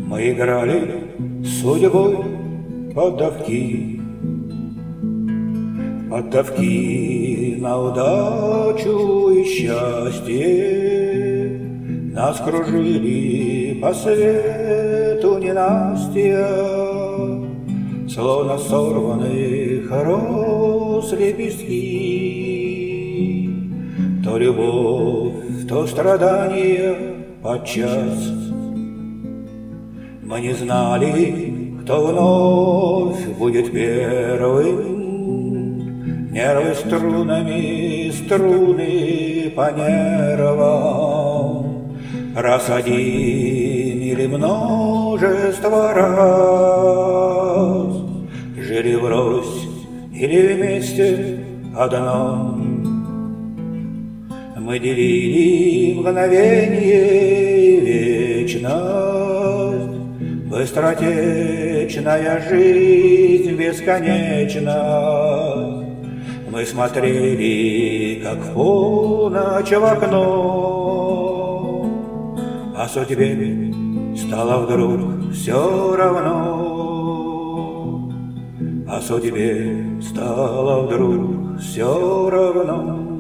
Мы играли с судьбой поддавки, поддавки на удачу и счастье. Нас кружили по свету ненастья, словно сорванных роз лепестки. То любовь, то страдание подчас. Мы не знали, кто вновь будет первым. Нервы струнами, струны по нервам. Раз один или множество раз. Жили врозь или вместе одном. Мы делили мгновенье и вечность. Быстротечная жизнь бесконечна. Мы смотрели, как в полночь в окно, а судьбе стало вдруг все равно. А судьбе стало вдруг все равно.